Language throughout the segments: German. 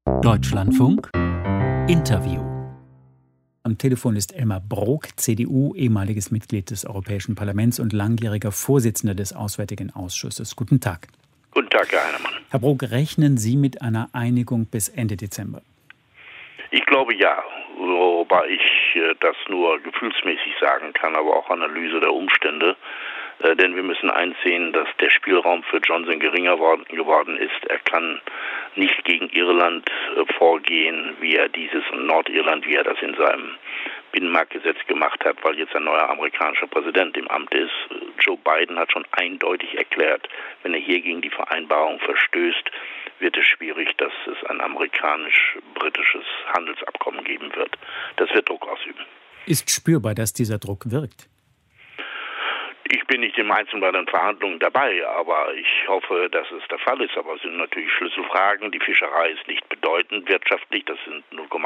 Deutschlandfunk Interview. Am Telefon ist Elmar Brok, CDU, ehemaliges Mitglied des Europäischen Parlaments und langjähriger Vorsitzender des Auswärtigen Ausschusses. Guten Tag. Guten Tag, Herr Heinemann. Herr Brok, rechnen Sie mit einer Einigung bis Ende Dezember? Ich glaube ja, wobei ich das nur gefühlsmäßig sagen kann, aber auch Analyse der Umstände. Denn wir müssen einsehen, dass der Spielraum für Johnson geringer geworden ist. Er kann nicht gegen Irland vorgehen, wie er dieses und Nordirland, wie er das in seinem Binnenmarktgesetz gemacht hat, weil jetzt ein neuer amerikanischer Präsident im Amt ist. Joe Biden hat schon eindeutig erklärt, wenn er hier gegen die Vereinbarung verstößt, wird es schwierig, dass es ein amerikanisch-britisches Handelsabkommen geben wird. Das wird Druck ausüben. Ist spürbar, dass dieser Druck wirkt? Ich bin nicht im Einzelnen bei den Verhandlungen dabei, aber ich hoffe, dass es der Fall ist. Aber es sind natürlich Schlüsselfragen. Die Fischerei ist nicht bedeutend wirtschaftlich. Das sind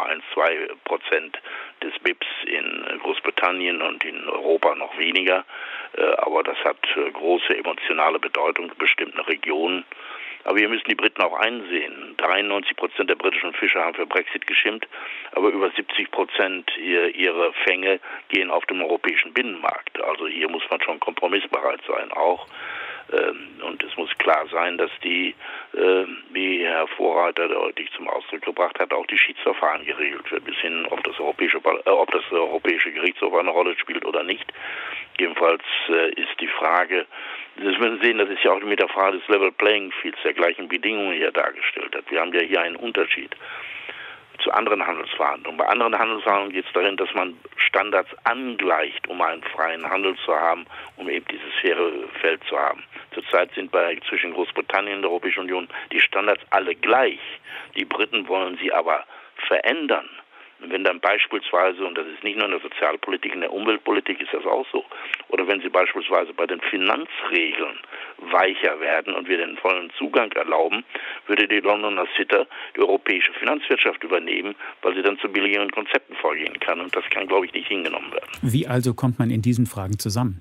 0,12% des BIPs in Großbritannien und in Europa noch weniger. Aber das hat große emotionale Bedeutung in bestimmten Regionen. Aber wir müssen die Briten auch einsehen. 93% der britischen Fischer haben für Brexit gestimmt, aber über 70% ihrer Fänge gehen auf dem europäischen Binnenmarkt. Also hier muss man schon kompromissbereit sein auch. Und es muss klar sein, dass wie Herr Vorreiter deutlich zum Ausdruck gebracht hat, auch die Schiedsverfahren geregelt wird, bis hin, ob das Europäische Gerichtshof eine Rolle spielt oder nicht. Jedenfalls ist die Frage, das müssen Sie sehen, das ist ja auch mit der Frage des Level Playing Fields, der gleichen Bedingungen hier dargestellt hat. Wir haben ja hier einen Unterschied zu anderen Handelsverhandlungen. Bei anderen Handelsverhandlungen geht es darin, dass man Standards angleicht, um einen freien Handel zu haben, um eben dieses faire Feld zu haben. Zurzeit sind zwischen Großbritannien und der Europäischen Union die Standards alle gleich. Die Briten wollen sie aber verändern. Und wenn dann beispielsweise, und das ist nicht nur in der Sozialpolitik, in der Umweltpolitik ist das auch so, oder wenn sie beispielsweise bei den Finanzregeln weicher werden und wir den vollen Zugang erlauben, würde die Londoner City die europäische Finanzwirtschaft übernehmen, weil sie dann zu billigeren Konzepten vorgehen kann. Und das kann, glaube ich, nicht hingenommen werden. Wie also kommt man in diesen Fragen zusammen?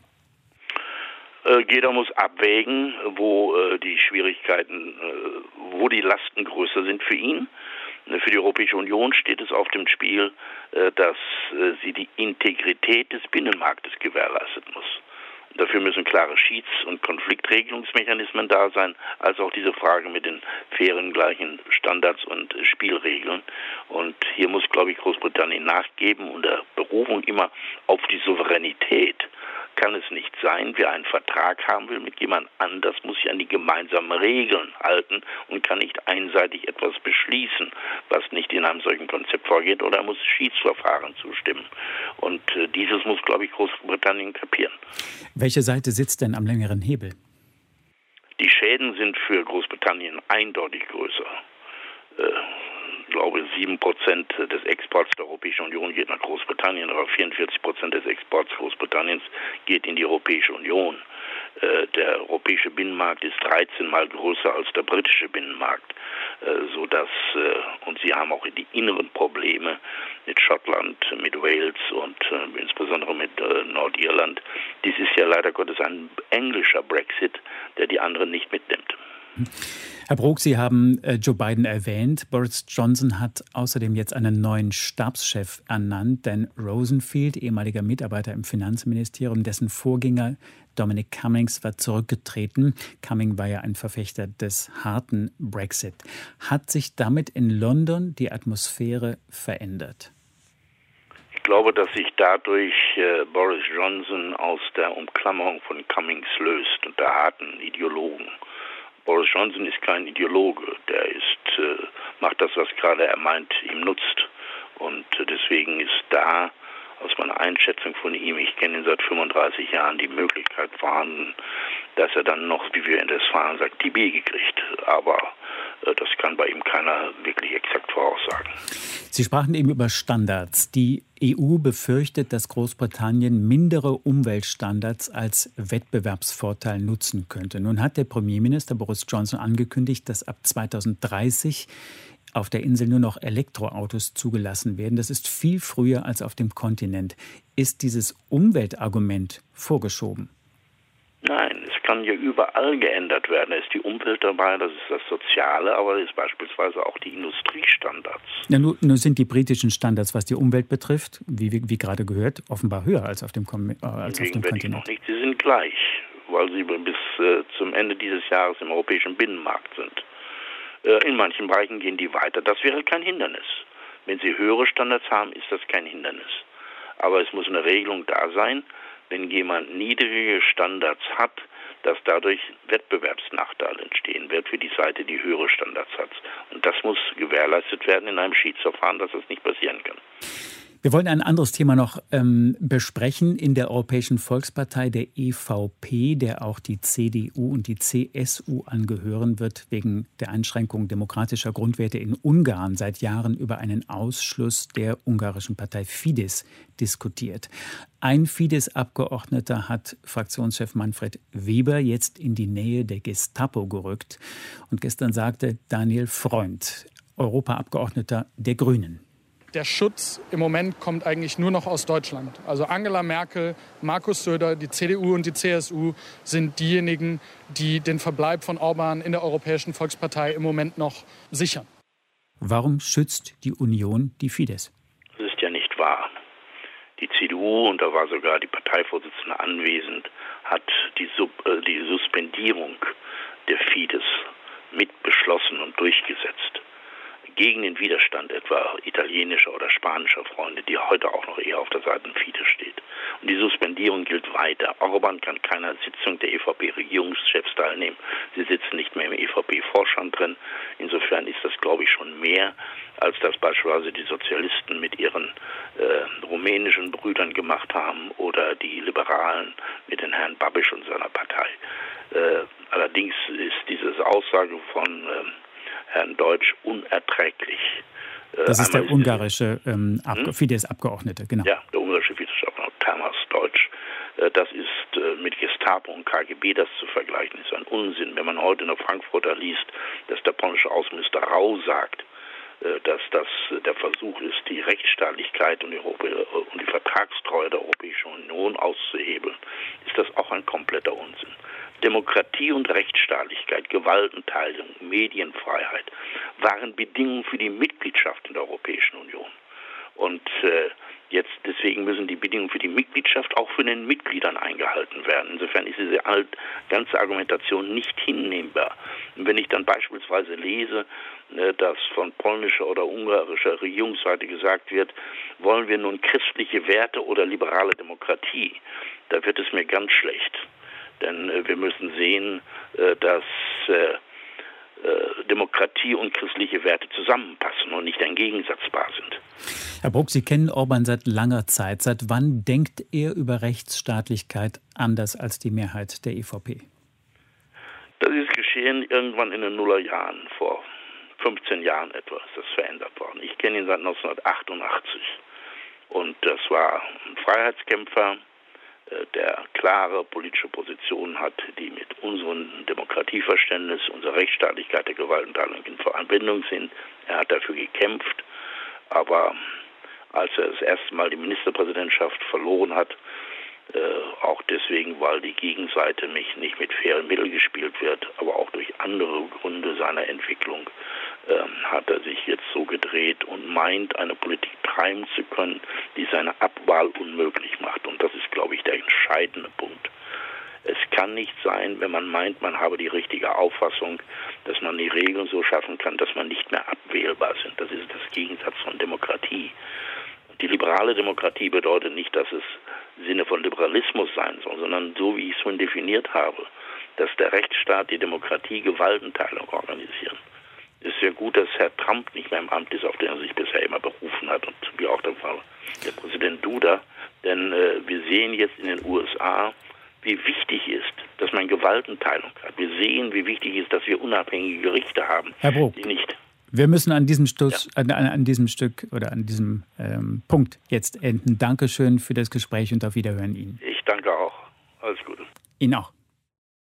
Jeder muss abwägen, wo die Schwierigkeiten, wo die Lasten größer sind für ihn. Für die Europäische Union steht es auf dem Spiel, dass sie die Integrität des Binnenmarktes gewährleisten muss. Dafür müssen klare Schieds- und Konfliktregelungsmechanismen da sein, als auch diese Frage mit den fairen, gleichen Standards und Spielregeln. Und hier muss, glaube ich, Großbritannien nachgeben, unter Berufung immer auf die Souveränität. Kann es nicht sein, wer einen Vertrag haben will mit jemand anders, muss sich an die gemeinsamen Regeln halten und kann nicht einseitig etwas beschließen, was nicht in einem solchen Konzept vorgeht, oder muss Schiedsverfahren zustimmen. Und dieses muss, glaube ich, Großbritannien kapieren. Welche Seite sitzt denn am längeren Hebel? Die Schäden sind für Großbritannien eindeutig größer. Ich glaube, 7% des Exports der Europäischen Union geht nach Großbritannien, aber 44% des Exports Großbritanniens geht in die Europäische Union. Der europäische Binnenmarkt ist 13 Mal größer als der britische Binnenmarkt, sodass, und sie haben auch die inneren Probleme mit Schottland, mit Wales und insbesondere mit Nordirland. Dies ist ja leider Gottes ein englischer Brexit, der die anderen nicht mitnimmt. Herr Brok, Sie haben Joe Biden erwähnt. Boris Johnson hat außerdem jetzt einen neuen Stabschef ernannt, Dan Rosenfield, ehemaliger Mitarbeiter im Finanzministerium, dessen Vorgänger Dominic Cummings war zurückgetreten. Cummings war ja ein Verfechter des harten Brexit. Hat sich damit in London die Atmosphäre verändert? Ich glaube, dass sich dadurch Boris Johnson aus der Umklammerung von Cummings löst und der harten Ideologen. Boris Johnson ist kein Ideologe, der macht das, was gerade er meint, ihm nutzt. Und deswegen ist da aus meiner Einschätzung von ihm, ich kenne ihn seit 35 Jahren, die Möglichkeit vorhanden, dass er dann noch, wie wir in Westfalen sagen, die Biege kriegt. Aber das kann bei ihm keiner wirklich exakt voraussagen. Sie sprachen eben über Standards. Die EU befürchtet, dass Großbritannien mindere Umweltstandards als Wettbewerbsvorteil nutzen könnte. Nun hat der Premierminister Boris Johnson angekündigt, dass ab 2030 auf der Insel nur noch Elektroautos zugelassen werden. Das ist viel früher als auf dem Kontinent. Ist dieses Umweltargument vorgeschoben? Nein, es kann ja überall geändert werden. Da ist die Umwelt dabei, das ist das Soziale, aber das ist beispielsweise auch die Industriestandards. Ja, nur sind die britischen Standards, was die Umwelt betrifft, wie gerade gehört, offenbar höher als auf dem Kontinent. Noch nicht. Sie sind gleich, weil sie bis zum Ende dieses Jahres im europäischen Binnenmarkt sind. In manchen Bereichen gehen die weiter. Das wäre kein Hindernis. Wenn sie höhere Standards haben, ist das kein Hindernis. Aber es muss eine Regelung da sein, wenn jemand niedrige Standards hat, dass dadurch Wettbewerbsnachteil entstehen wird für die Seite, die höhere Standards hat. Und das muss gewährleistet werden in einem Schiedsverfahren, dass das nicht passieren kann. Wir wollen ein anderes Thema noch besprechen. In der Europäischen Volkspartei, der EVP, der auch die CDU und die CSU angehören, wird wegen der Einschränkung demokratischer Grundwerte in Ungarn seit Jahren über einen Ausschluss der ungarischen Partei Fidesz diskutiert. Ein Fidesz-Abgeordneter hat Fraktionschef Manfred Weber jetzt in die Nähe der Gestapo gerückt. Und gestern sagte Daniel Freund, Europaabgeordneter der Grünen: Der Schutz im Moment kommt eigentlich nur noch aus Deutschland. Also Angela Merkel, Markus Söder, die CDU und die CSU sind diejenigen, die den Verbleib von Orbán in der Europäischen Volkspartei im Moment noch sichern. Warum schützt die Union die Fidesz? Das ist ja nicht wahr. Die CDU, und da war sogar die Parteivorsitzende anwesend, hat die Suspendierung der Fidesz mit beschlossen und durchgesetzt. Gegen den Widerstand etwa italienischer oder spanischer Freunde, die heute auch noch eher auf der Seite von Fidesz steht. Und die Suspendierung gilt weiter. Orbán kann keiner Sitzung der EVP-Regierungschefs teilnehmen. Sie sitzen nicht mehr im EVP-Vorstand drin. Insofern ist das, glaube ich, schon mehr, als das beispielsweise die Sozialisten mit ihren rumänischen Brüdern gemacht haben oder die Liberalen mit den Herrn Babiš und seiner Partei. Allerdings ist diese Aussage von Herrn Deutsch unerträglich. Das ist der ungarische Fidesz-Abgeordnete, genau. Ja, der ungarische Fidesz-Abgeordnete Tamás Deutsch. Das ist mit Gestapo und KGB das zu vergleichen, ist ein Unsinn. Wenn man heute in der Frankfurter liest, dass der polnische Außenminister Rau sagt, dass das der Versuch ist, die Rechtsstaatlichkeit und die Vertragstreue der Europäischen Union auszuhebeln, ist das auch ein kompletter Unsinn. Demokratie und Rechtsstaatlichkeit, Gewaltenteilung, Medienfreiheit waren Bedingungen für die Mitgliedschaft in der Europäischen Union. Und jetzt deswegen müssen die Bedingungen für die Mitgliedschaft auch von den Mitgliedern eingehalten werden. Insofern ist diese ganze Argumentation nicht hinnehmbar. Und wenn ich dann beispielsweise lese, dass von polnischer oder ungarischer Regierungsseite gesagt wird, wollen wir nun christliche Werte oder liberale Demokratie, da wird es mir ganz schlecht. Denn wir müssen sehen, dass Demokratie und christliche Werte zusammenpassen und nicht entgegensatzbar sind. Herr Brugg, Sie kennen Orbán seit langer Zeit. Seit wann denkt er über Rechtsstaatlichkeit anders als die Mehrheit der EVP? Das ist geschehen irgendwann in den Nullerjahren, vor 15 Jahren etwa ist das verändert worden. Ich kenne ihn seit 1988 und das war ein Freiheitskämpfer, der klare politische Positionen hat, die mit unserem Demokratieverständnis, unserer Rechtsstaatlichkeit, der Gewaltenteilung in Verbindung sind. Er hat dafür gekämpft, aber als er das erste Mal die Ministerpräsidentschaft verloren hat, auch deswegen, weil die Gegenseite nicht mit fairen Mitteln gespielt wird, aber auch durch andere Gründe seiner Entwicklung, hat er sich jetzt so gedreht und meint, eine Politik treiben zu können, die seine Abwahl unmöglich macht. Und das ist, glaube ich, der entscheidende Punkt. Es kann nicht sein, wenn man meint, man habe die richtige Auffassung, dass man die Regeln so schaffen kann, dass man nicht mehr abwählbar sind. Das ist das Gegensatz von Demokratie. Die liberale Demokratie bedeutet nicht, dass es im Sinne von Liberalismus sein soll, sondern so, wie ich es schon definiert habe, dass der Rechtsstaat, die Demokratie, Gewaltenteilung organisieren. Es ist ja gut, dass Herr Trump nicht mehr im Amt ist, auf den er sich bisher immer berufen hat, und wie auch der Fall der Präsident Duda. Denn wir sehen jetzt in den USA, wie wichtig ist, dass man Gewaltenteilung hat. Wir sehen, wie wichtig ist, dass wir unabhängige Gerichte haben, Herr Brugg, die nicht... Wir müssen an diesem Stück oder an diesem Punkt jetzt enden. Dankeschön für das Gespräch und auf Wiederhören Ihnen. Ich danke auch. Alles Gute. Ihnen auch.